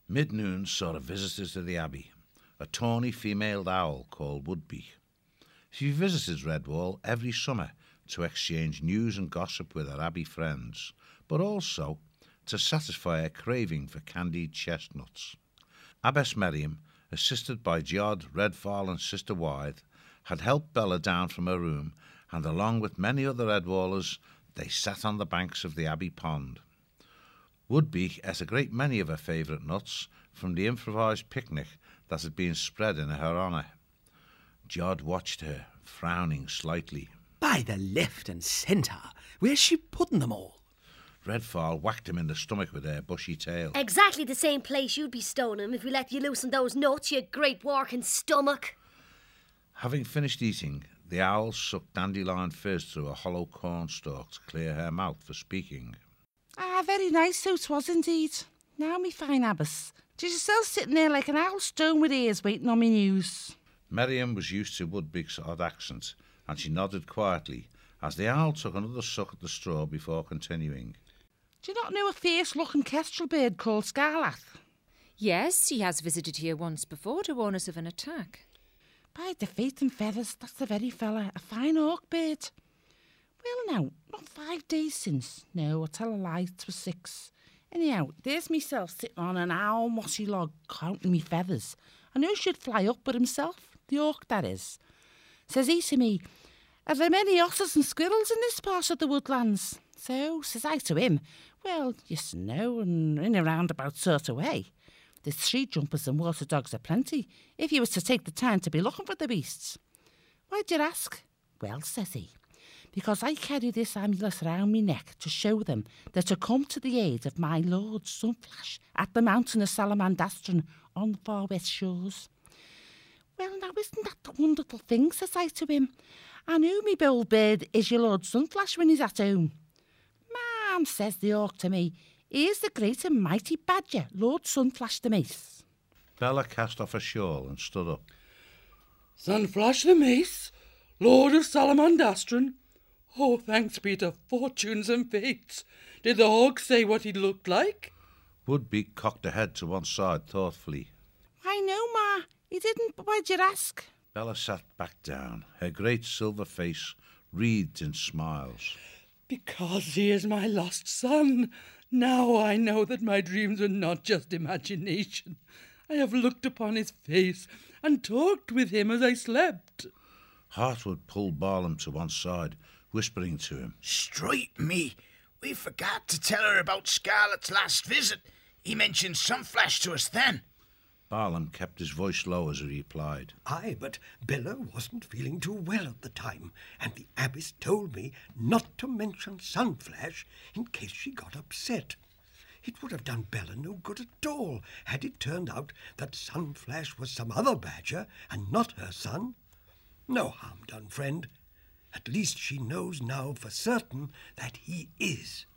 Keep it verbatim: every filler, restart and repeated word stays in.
Mid-noon saw a visitor to the Abbey, a tawny female owl called Woodbeak. She visited Redwall every summer to exchange news and gossip with her Abbey friends, but also to satisfy her craving for candied chestnuts. Abbess Miriam, assisted by Jod, Redfall and Sister Wythe, had helped Bella down from her room, and along with many other Redwallers, they sat on the banks of the Abbey pond. Woodbeak ate a great many of her favourite nuts from the improvised picnic that had been spread in her honour. Jod watched her, frowning slightly. By the left and centre, where's she putting them all? Redfall whacked him in the stomach with her bushy tail. Exactly the same place you'd be stoning him if we let you loose on those nuts, you great working stomach. Having finished eating, the owl sucked dandelion fizz through a hollow cornstalk to clear her mouth for speaking. Ah, very nice so 'twas indeed. Now, me fine Abbess, did you still sitting there like an owl stone with ears waiting on me news? Miriam was used to Woodbeak's odd accent, and she nodded quietly as the owl took another suck at the straw before continuing. Do you not know a fierce-looking kestrel bird called Scarlath? Yes, he has visited here once before to warn us of an attack. By the feet and feathers, that's the very fella, a fine hawk bird. Well now, not five days since. No, I'll tell a lie, it was six. Anyhow, there's myself sitting on an owl mossy log counting me feathers. And who should fly up but himself, the hawk that is. Says he to me, are there many otters and squirrels in this part of the woodlands? So, says I to him, well, yes and no, and in a roundabout sort of way. There's tree jumpers and water dogs aplenty, if you was to take the time to be looking for the beasts. Why'd you ask? Well, says he, because I carry this amulet round me neck to show them that to come to the aid of my Lord Sunflash at the mountain of Salamandastron on the far west shores. Well, now, isn't that the wonderful thing, says I to him. And who, me bold bird, is your Lord Sunflash when he's at home? Ma'am, says the hawk to me, he is the great and mighty badger, Lord Sunflash the Mace. Bella cast off her shawl and stood up. Sunflash the Mace, Lord of Salamandastron. Oh, thanks be to fortunes and fates. Did the hawk say what he looked like? Woodbeak cocked her head to one side thoughtfully. Why, no, ma, he didn't, but why'd you ask? Bella sat back down, her great silver face wreathed in smiles. Because he is my lost son. Now I know that my dreams were not just imagination. I have looked upon his face and talked with him as I slept. Hartwood pulled Barlam to one side, whispering to him. Straight me! We forgot to tell her about Scarlet's last visit. He mentioned Sunflash to us then. Barlam kept his voice low as he replied. Aye, but Bella wasn't feeling too well at the time, and the abbess told me not to mention Sunflash in case she got upset. It would have done Bella no good at all had it turned out that Sunflash was some other badger and not her son. No harm done, friend. At least she knows now for certain that he is.